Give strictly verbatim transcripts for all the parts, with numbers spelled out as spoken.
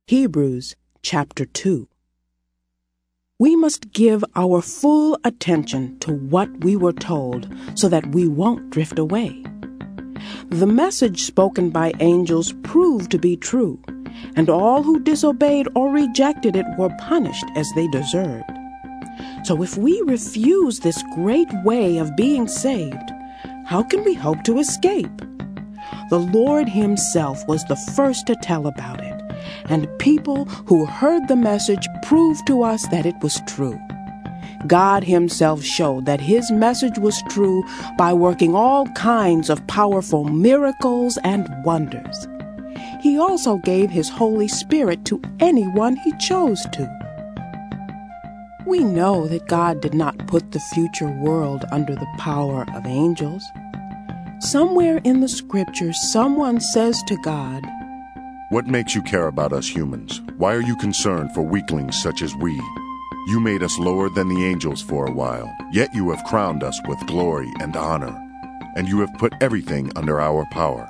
Hebrews chapter two. We must give our full attention to what we were told so that we won't drift away. The message spoken by angels proved to be true, and all who disobeyed or rejected it were punished as they deserved. So if we refuse this great way of being saved, how can we hope to escape? The Lord Himself was the first to tell about it, and people who heard the message proved to us that it was true. God Himself showed that His message was true by working all kinds of powerful miracles and wonders. He also gave His Holy Spirit to anyone He chose to. We know that God did not put the future world under the power of angels. Somewhere in the Scriptures, someone says to God, "What makes you care about us humans? Why are you concerned for weaklings such as we? You made us lower than the angels for a while, yet you have crowned us with glory and honor, and you have put everything under our power."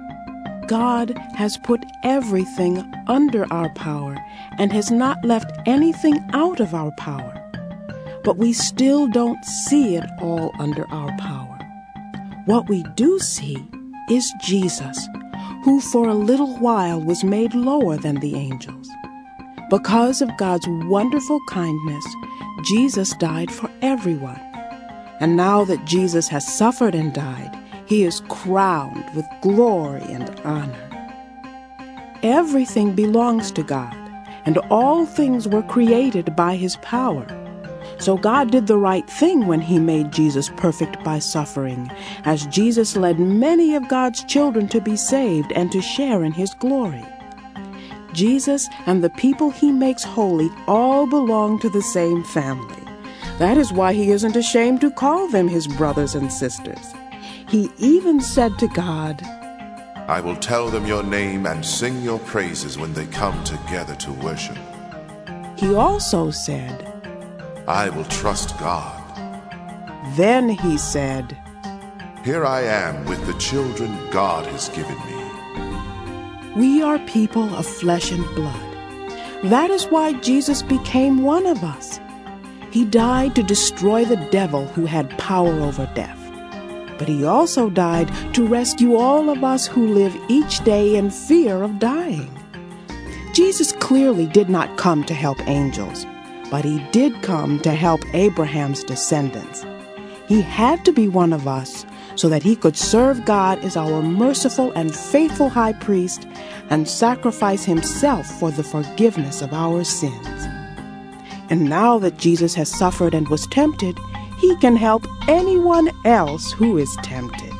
God has put everything under our power and has not left anything out of our power. But we still don't see it all under our power. What we do see is Jesus, who for a little while was made lower than the angels. Because of God's wonderful kindness, Jesus died for everyone. And now that Jesus has suffered and died, He is crowned with glory and honor. Everything belongs to God, and all things were created by His power. So God did the right thing when He made Jesus perfect by suffering, as Jesus led many of God's children to be saved and to share in His glory. Jesus and the people He makes holy all belong to the same family. That is why He isn't ashamed to call them His brothers and sisters. He even said to God, "I will tell them your name and sing your praises when they come together to worship." He also said, "I will trust God." Then He said, "Here I am with the children God has given me." We are people of flesh and blood. That is why Jesus became one of us. He died to destroy the devil who had power over death. But He also died to rescue all of us who live each day in fear of dying. Jesus clearly did not come to help angels, but He did come to help Abraham's descendants. He had to be one of us so that He could serve God as our merciful and faithful high priest and sacrifice Himself for the forgiveness of our sins. And now that Jesus has suffered and was tempted, He can help anyone else who is tempted.